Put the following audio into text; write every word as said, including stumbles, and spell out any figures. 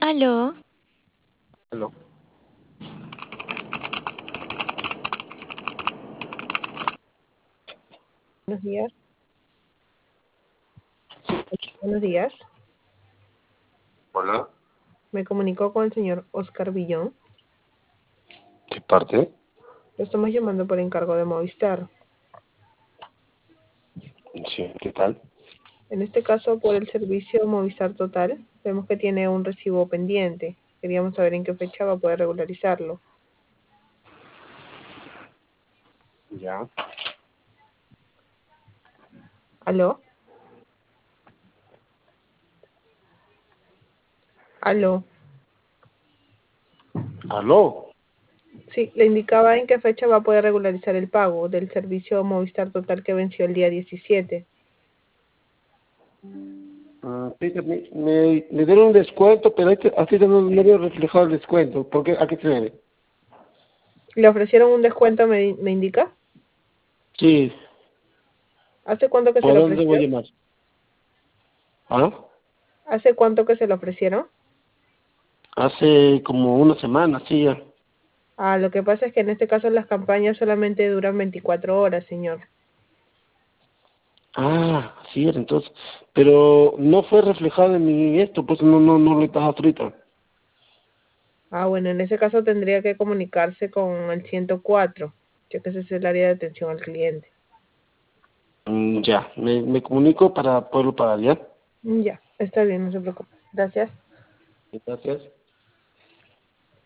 Aló, Aló. Buenos días. Buenos días. Hola. Me comunicó con el señor Oscar Villón. ¿Qué parte? Lo estamos llamando por encargo de Movistar. Sí, ¿qué tal? En este caso, por el servicio Movistar Total, vemos que tiene un recibo pendiente. Queríamos saber en qué fecha va a poder regularizarlo. Ya. ¿Aló? ¿Aló? ¿Aló? Sí, le indicaba en qué fecha va a poder regularizar el pago del servicio Movistar Total que venció el día diecisiete. Ah, fíjate, me, me, me dieron un descuento, pero este, así no, no veo reflejado el descuento. ¿Por qué? ¿A qué se debe? ¿Le ofrecieron un descuento, me, me indica? Sí. ¿Hace cuánto que se ¿Por lo dónde voy ofreció? a llamar? ¿Ah? ¿Hace cuánto que se lo ofrecieron? Hace como una semana, sí, ya. Ah, lo que pasa es que en este caso las campañas solamente duran veinticuatro horas, señor. Ah, sí, entonces. Pero no fue reflejado en mi esto, pues no, no, no lo he pagado ahorita. Ah, bueno, en ese caso tendría que comunicarse con el ciento cuatro, ya que ese es el área de atención al cliente. Mm, ya, me, me comunico para poderlo pagar, ¿ya? Mm, Ya, está bien, no se preocupe. Gracias. Gracias.